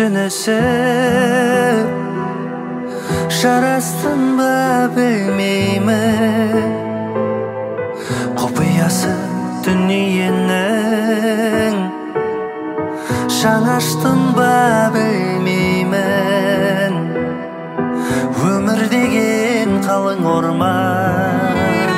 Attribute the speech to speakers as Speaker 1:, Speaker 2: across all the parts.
Speaker 1: түшүнүшүп жарастынба билмеймин купуясы дүниенин жаңаштынба билмеймин өмүр деген калың орман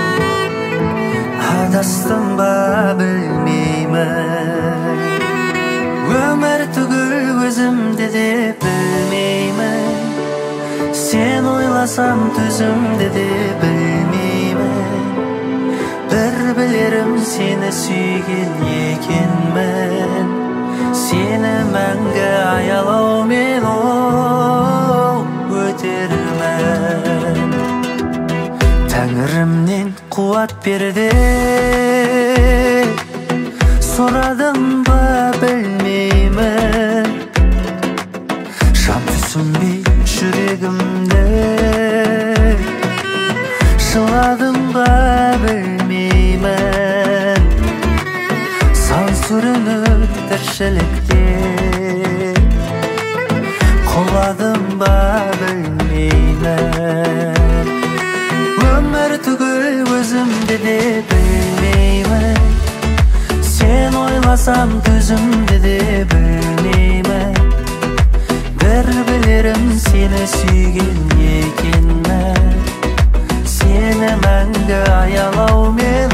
Speaker 1: адастынба билмеймин өмір түгіл өзімді де білмеймін сен ойласам төзімді де білмеймін бір білерім сені сүйген екенмін сені мәңгі аялаумен өтермін тәңірімнен қуат берді сорадым ба білмеймін шам түсінбей жүрегімді жыладым ба білмеймін сан сүрініп тіршілікте құладым ба білмеймін өмір түгіл өзімді де білмеймін сен ойласам төзімді де білмеймін бір білерім сені сүйген екенмін сені мәңгі аялаумен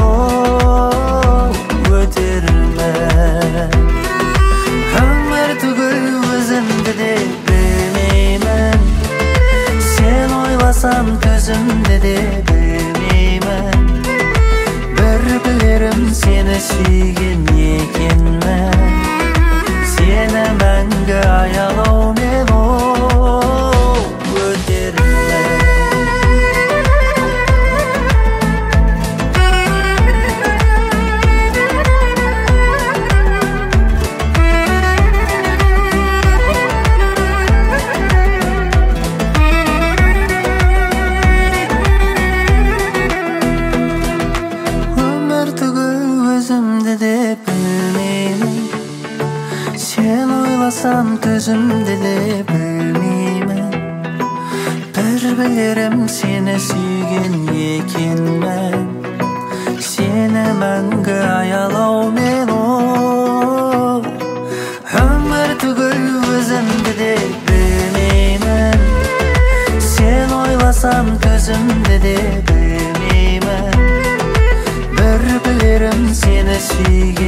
Speaker 1: өтермін өмір түгіл өзімді де білмеймін сен ойласам төзімді де білмеймін бір білерім сені сүйген екенмін сені мәңгі аялаумен өтермін төзімді де білмеймін бір білерім сені сүйген екенмін сені мәңгі аялаумен өмір түгіл өзімді де білмеймін сен ойласам төзімді де білмеймін бір білерім сені сүйген